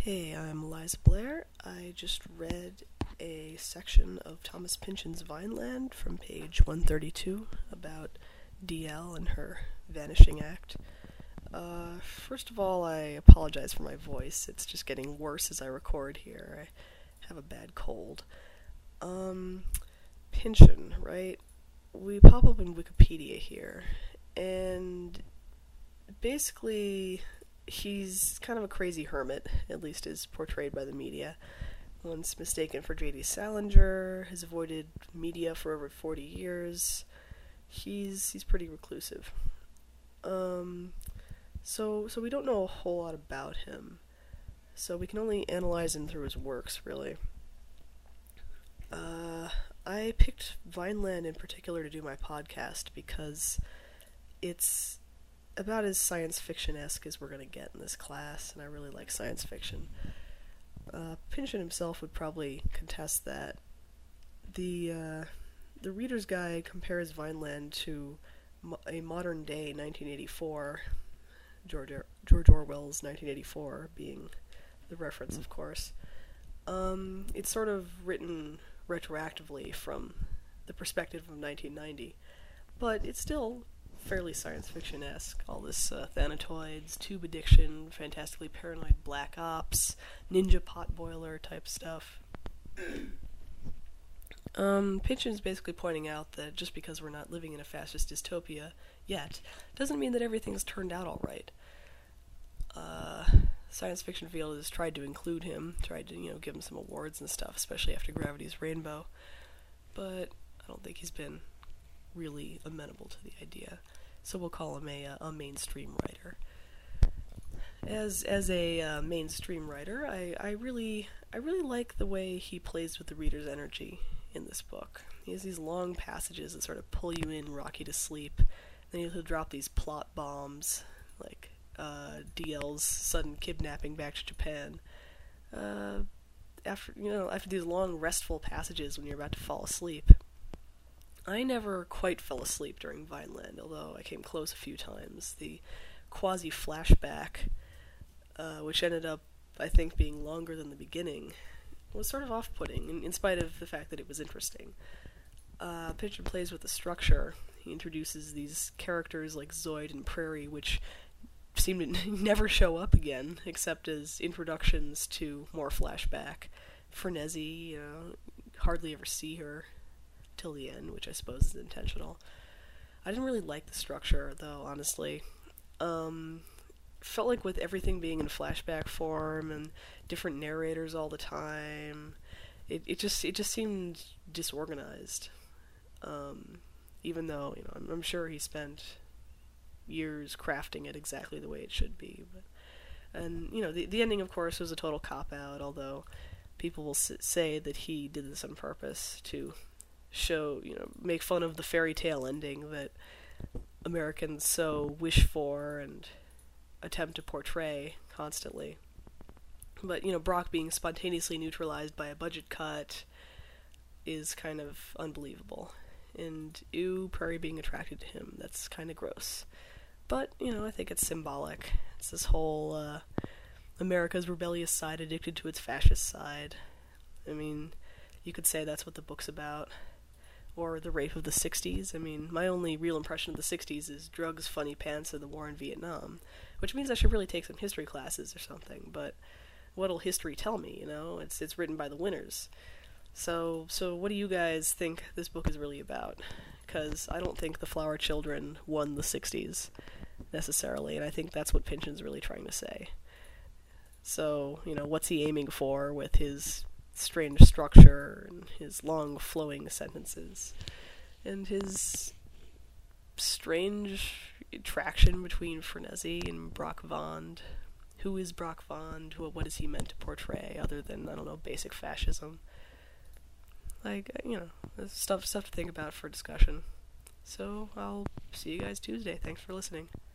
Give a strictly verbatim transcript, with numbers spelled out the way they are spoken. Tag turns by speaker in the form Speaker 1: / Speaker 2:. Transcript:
Speaker 1: Hey, I'm Eliza Blair. I just read a section of Thomas Pynchon's Vineland from page one thirty-two about D L and her vanishing act. Uh, first of all, I apologize for my voice. It's just getting worse as I record here. I have a bad cold. Um, Pynchon, right? We pop up in Wikipedia here, and basically he's kind of a crazy hermit, at least as portrayed by the media. Once mistaken for J D Salinger, has avoided media for over forty years. He's he's pretty reclusive. Um, so so we don't know a whole lot about him. So we can only analyze him through his works, really. Uh, I picked Vineland in particular to do my podcast because it's about as science fiction-esque as we're going to get in this class, and I really like science fiction. Uh, Pynchon himself would probably contest that. The uh, the Reader's Guide compares Vineland to mo- a modern-day nineteen eighty-four, George, or- George Orwell's nineteen eighty-four being the reference, of course. Um, it's sort of written retroactively from the perspective of nineteen ninety, but it's still fairly science fiction-esque. All this uh, Thanatoids, tube addiction, fantastically paranoid black ops, ninja potboiler type stuff. um, Pynchon's basically pointing out that just because we're not living in a fascist dystopia yet, doesn't mean that everything's turned out all right. Uh, science fiction field has tried to include him, tried to, you know, give him some awards and stuff, especially after Gravity's Rainbow, but I don't think he's been really amenable to the idea. So we'll call him a, a mainstream writer. As as a uh, mainstream writer, I, I really I really like the way he plays with the reader's energy in this book. He has these long passages that sort of pull you in, rock you to sleep. Then he'll drop these plot bombs, like uh, D L's sudden kidnapping back to Japan. Uh, after you know after these long restful passages when you're about to fall asleep. I never quite fell asleep during Vineland, although I came close a few times. The quasi-flashback, uh, which ended up, I think, being longer than the beginning, was sort of off-putting, in, in spite of the fact that it was interesting. Uh, Pynchon plays with the structure. He introduces these characters like Zoid and Prairie, which seem to never show up again, except as introductions to more flashback. Frenzy, you know, hardly ever see her till the end, which I suppose is intentional. I didn't really like the structure, though, honestly. Um, felt like with everything being in flashback form and different narrators all the time, it it just it just seemed disorganized. Um, even though, you know, I'm, I'm sure he spent years crafting it exactly the way it should be. But, and you know, the the ending, of course, was a total cop out. Although people will s- say that he did this on purpose to show, you know, make fun of the fairy tale ending that Americans so wish for and attempt to portray constantly. But, you know, Brock being spontaneously neutralized by a budget cut is kind of unbelievable. And, ew, Prairie being attracted to him, that's kind of gross. But, you know, I think it's symbolic. It's this whole, uh, America's rebellious side addicted to its fascist side. I mean, you could say that's what the book's about. Or the rape of the sixties. I mean, my only real impression of the sixties is drugs, funny pants, and the war in Vietnam. Which means I should really take some history classes or something, but what'll history tell me, you know? It's it's written by the winners. So, so what do you guys think this book is really about? Because I don't think the Flower Children won the sixties, necessarily, and I think that's what Pynchon's really trying to say. So, you know, what's he aiming for with his strange structure and his long flowing sentences and his strange attraction between Frenzy and Brock Vond? Who is Brock Vond? What is he meant to portray other than, I don't know, basic fascism? Like, you know, there's stuff stuff to think about for discussion. So I'll see you guys Tuesday. Thanks for listening.